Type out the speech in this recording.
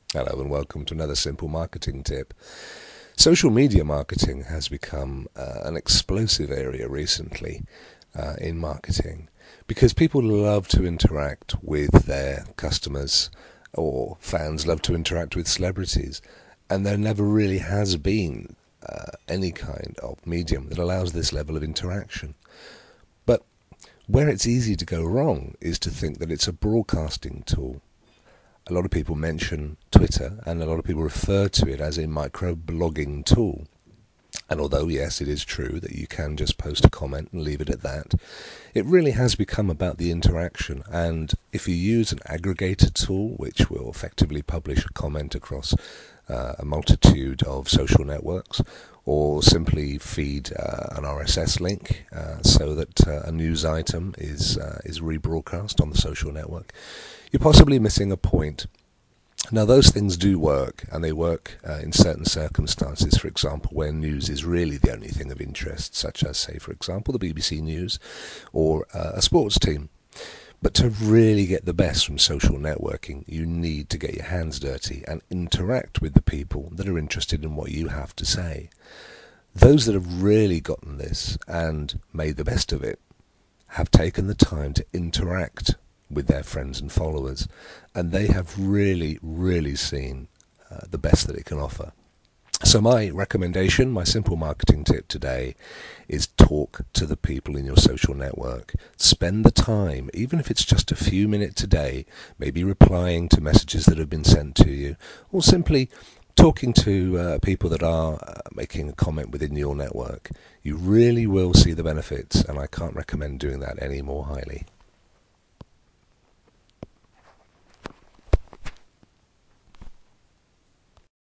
Hello and welcome to another simple marketing tip. Social media marketing has become an explosive area recently in marketing because people love to interact with their customers, or fans love to interact with celebrities, and there never really has been any kind of medium that allows this level of interaction. But where it's easy to go wrong is to think that it's a broadcasting tool. A lot of people mention Twitter, and a lot of people refer to it as a micro-blogging tool. And although, yes, it is true that you can just post a comment and leave it at that, it really has become about the interaction. And if you use an aggregator tool, which will effectively publish a comment across a multitude of social networks, or simply feed an RSS link so that a news item is rebroadcast on the social network, you're possibly missing a point. Now, those things do work, and they work in certain circumstances, for example, where news is really the only thing of interest, such as, say, for example, the BBC News or a sports team. But to really get the best from social networking, you need to get your hands dirty and interact with the people that are interested in what you have to say. Those that have really gotten this and made the best of it have taken the time to interact with their friends and followers, and they have really, really seen the best that it can offer. So my recommendation, my simple marketing tip today, is talk to the people in your social network. Spend the time, even if it's just a few minutes a day, maybe replying to messages that have been sent to you, or simply talking to people that are making a comment within your network. You really will see the benefits, and I can't recommend doing that any more highly.